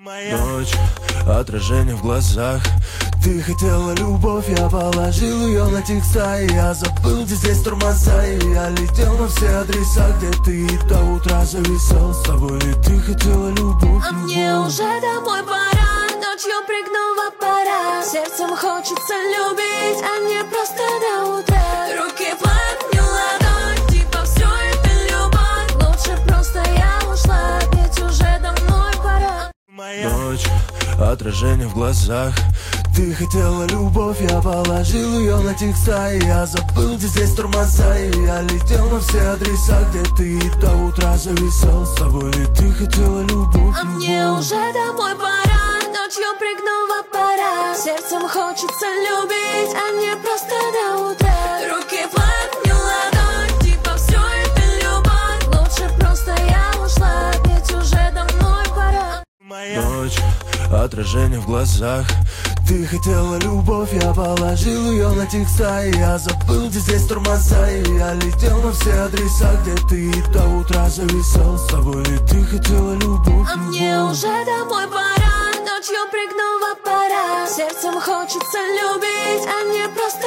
Ночь, отражение в глазах. Ты хотела любовь, я положил ее на текста. И я забыл, где здесь тормоза. И я летел на все адреса, где ты до утра зависал. С тобой и ты хотела любовь. А мне уже домой пора. Ночью прыгнул в аппарат. Сердцем хочется любить, а не просто до утра. Руки плотню ладонь, типа все это любовь. Лучше просто я ушла, ведь уже домой пора. Ночь, отражение в глазах. Ты хотела любовь, я положил ее на текста. И я забыл, где здесь тормоза. И я летел на все адреса, где ты до утра зависал. С тобой и ты хотела любовь. А мне уже домой пора. Ночью прыгнул в аппарат. Сердцем хочется любить, а не просто до утра. Руки плотню ладонь, типа все это любовь. Лучше просто я ушла, ведь уже домой пора. Ночь, отражение в глазах. Ты хотела любовь, я положил ее на текста. И я забыл, где здесь тормоза. И я летел на все адреса, где ты до утра зависал. С тобой и ты хотела любовь. А мне уже домой пора. Ночью прыгнул в аппарат. Сердцем хочется любить, а не просто